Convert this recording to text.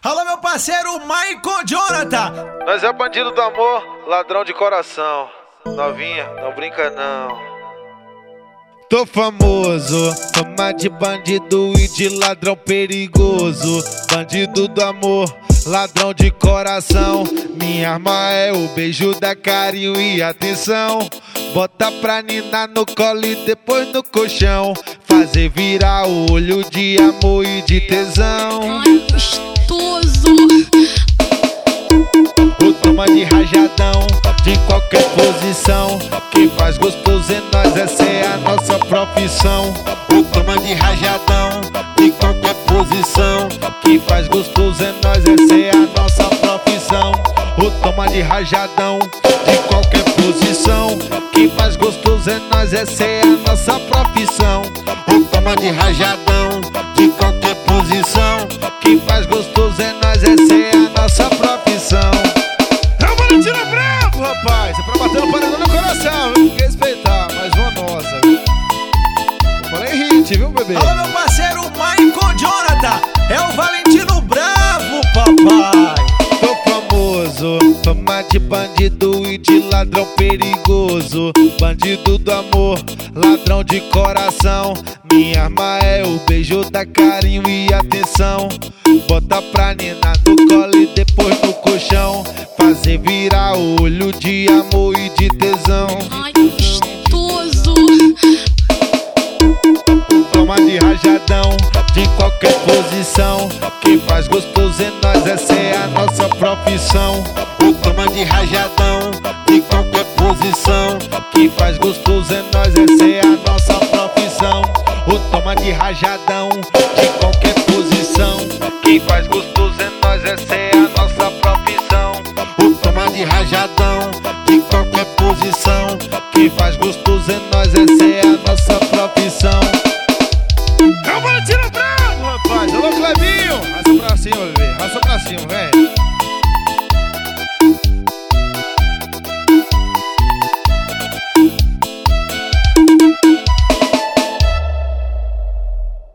Alô, meu parceiro Michael Jonathan. Nós é bandido do amor, ladrão de coração. Novinha, não brinca não. Tô famoso, fama de bandido e de ladrão perigoso. Bandido do amor, ladrão de coração. Minha arma é o beijo, da carinho e atenção. Bota pra ninar no colo e depois no colchão. Fazer virar o olho de amor e de tesão. Ai, gostoso. O toma de rajadão, de qualquer posição. Que faz gostoso em nós, essa é a nossa profissão. O toma de rajadão, de qualquer posição. Que faz gostoso em nós, essa é a nossa profissão. O toma de rajadão, de qualquer posição. Que faz gostoso em nós, essa é a nossa profissão. O toma de rajadão, de qualquer posição. Que faz gostoso em nós, essa é a nossa profissão. É o Valentino Bravo, rapaz. É pra bater no paredão no coração, viu? Tem que respeitar, mais uma nossa, viu? Eu falei hit, viu, bebê? Alô, meu parceiro Michael Jonathan. É o Valentino Bravo, papai. Tô famoso, fama de bandido e de ladrão perigoso. Bandido do amor, ladrão de coração. Minha arma é o beijo, da carinho e atenção. Bota pra ninar no colo e depois no colchão. Fazer virar o olho de amor e de tesão. Ai, gostoso. Toma de rajadão, de qualquer posição. Que faz gostoso em nós, essa é a nossa profissão. O toma de rajadão, de qualquer posição. Que faz gostoso em nós, essa é a nossa profissão. O toma de rajadão, de qualquer posição. Que faz gostoso em nós, essa é a nossa profissão. O toma de rajadão, de qualquer posição. Que faz gostoso em nós, essa é a nossa profissão. É o Valentino Bravo, rapaz. Alô, Clebinho. Raça pra cima, bebê. Raça pra cima, vem.